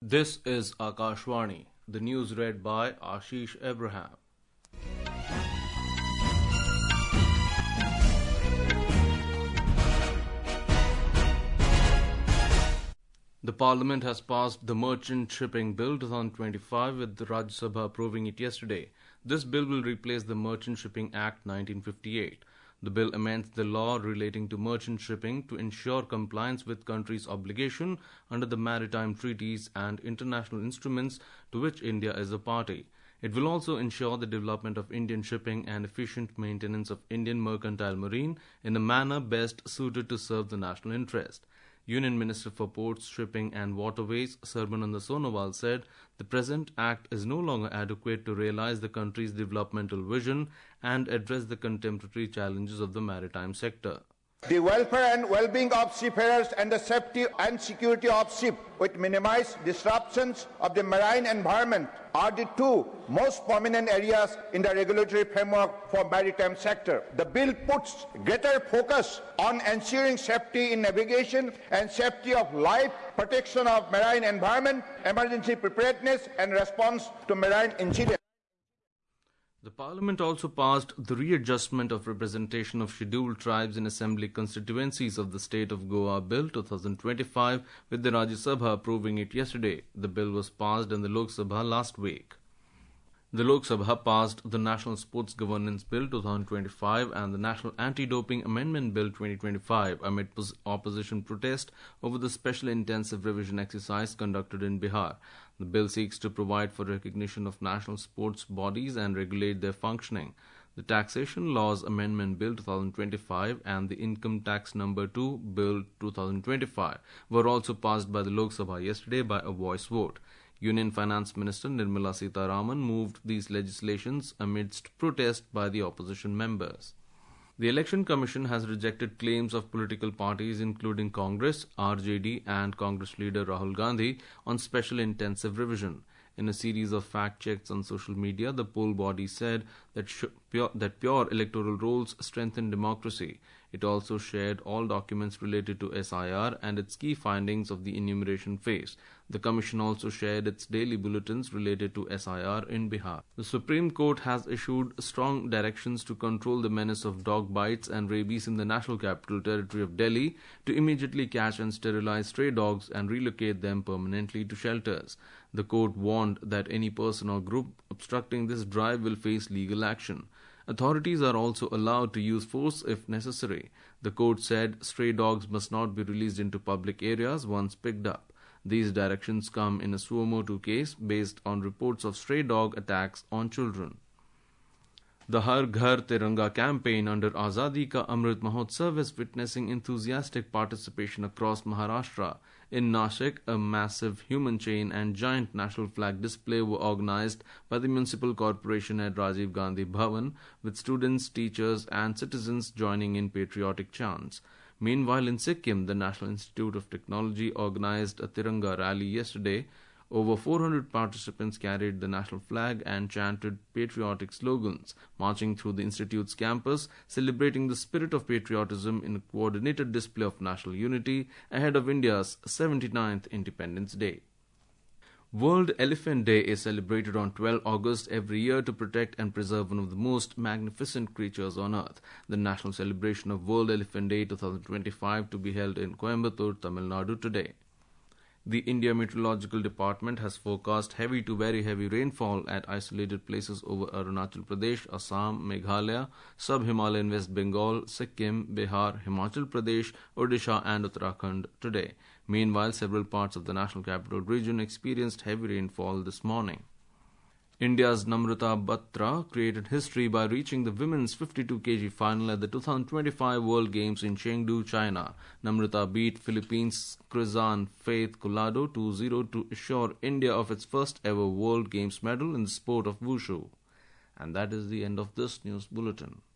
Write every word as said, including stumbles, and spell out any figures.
This is Akashvani, the news read by Ashish Abraham. The Parliament has passed the Merchant Shipping Bill twenty twenty-five, with the Rajya Sabha approving it yesterday. This bill will replace the Merchant Shipping Act nineteen fifty-eight. The bill amends the law relating to merchant shipping to ensure compliance with countries' obligation under the maritime treaties and international instruments to which India is a party. It will also ensure the development of Indian shipping and efficient maintenance of Indian mercantile marine in a manner best suited to serve the national interest. Union Minister for Ports, Shipping and Waterways, Sarbananda Sonowal, said the present act is no longer adequate to realize the country's developmental vision and address the contemporary challenges of the maritime sector. The welfare and well-being of seafarers and the safety and security of ships, which minimize disruptions of the marine environment, are the two most prominent areas in the regulatory framework for maritime sector. The bill puts greater focus on ensuring safety in navigation and safety of life, protection of marine environment, emergency preparedness and response to marine incidents. The Parliament also passed the readjustment of representation of scheduled tribes in assembly constituencies of the state of Goa Bill twenty twenty-five, with the Rajya Sabha approving it yesterday. The bill was passed in the Lok Sabha last week. The Lok Sabha passed the National Sports Governance Bill twenty twenty-five and the National Anti-Doping Amendment Bill twenty twenty-five amid opposition protest over the special intensive revision exercise conducted in Bihar. The bill seeks to provide for recognition of national sports bodies and regulate their functioning. The Taxation Laws Amendment Bill twenty twenty-five and the Income Tax Number two Bill twenty twenty-five were also passed by the Lok Sabha yesterday by a voice vote. Union Finance Minister Nirmala Sitharaman moved these legislations amidst protest by the opposition members. The Election Commission has rejected claims of political parties including Congress, R J D and Congress leader Rahul Gandhi on special intensive revision. In a series of fact checks on social media, the poll body said that, sh- pure, that pure electoral rolls strengthen democracy. It also shared all documents related to S I R and its key findings of the enumeration phase. The Commission also shared its daily bulletins related to S I R in Bihar. The Supreme Court has issued strong directions to control the menace of dog bites and rabies in the National Capital Territory of Delhi, to immediately catch and sterilize stray dogs and relocate them permanently to shelters. The court warned that any person or group obstructing this drive will face legal action. Authorities are also allowed to use force if necessary. The court said stray dogs must not be released into public areas once picked up. These directions come in a suo motu case based on reports of stray dog attacks on children. The Har Ghar Tiranga campaign under Azadi Ka Amrit Mahotsav is witnessing enthusiastic participation across Maharashtra. In Nashik, a massive human chain and giant national flag display were organized by the Municipal Corporation at Rajiv Gandhi Bhavan, with students, teachers and citizens joining in patriotic chants. Meanwhile, in Sikkim, the National Institute of Technology organized a Tiranga rally yesterday. Over four hundred participants carried the national flag and chanted patriotic slogans, marching through the institute's campus, celebrating the spirit of patriotism in a coordinated display of national unity ahead of India's seventy-ninth Independence Day. World Elephant Day is celebrated on twelfth of August every year to protect and preserve one of the most magnificent creatures on earth. The national celebration of World Elephant Day twenty twenty-five to be held in Coimbatore, Tamil Nadu today. The India Meteorological Department has forecast heavy to very heavy rainfall at isolated places over Arunachal Pradesh, Assam, Meghalaya, Sub-Himalayan West Bengal, Sikkim, Bihar, Himachal Pradesh, Odisha and Uttarakhand today. Meanwhile, several parts of the National Capital Region experienced heavy rainfall this morning. India's Namrata Batra created history by reaching the women's fifty-two kilograms final at the twenty twenty-five World Games in Chengdu, China. Namrata beat Philippines' Crizan Faith Collado two zero to assure India of its first ever World Games medal in the sport of wushu. And that is the end of this news bulletin.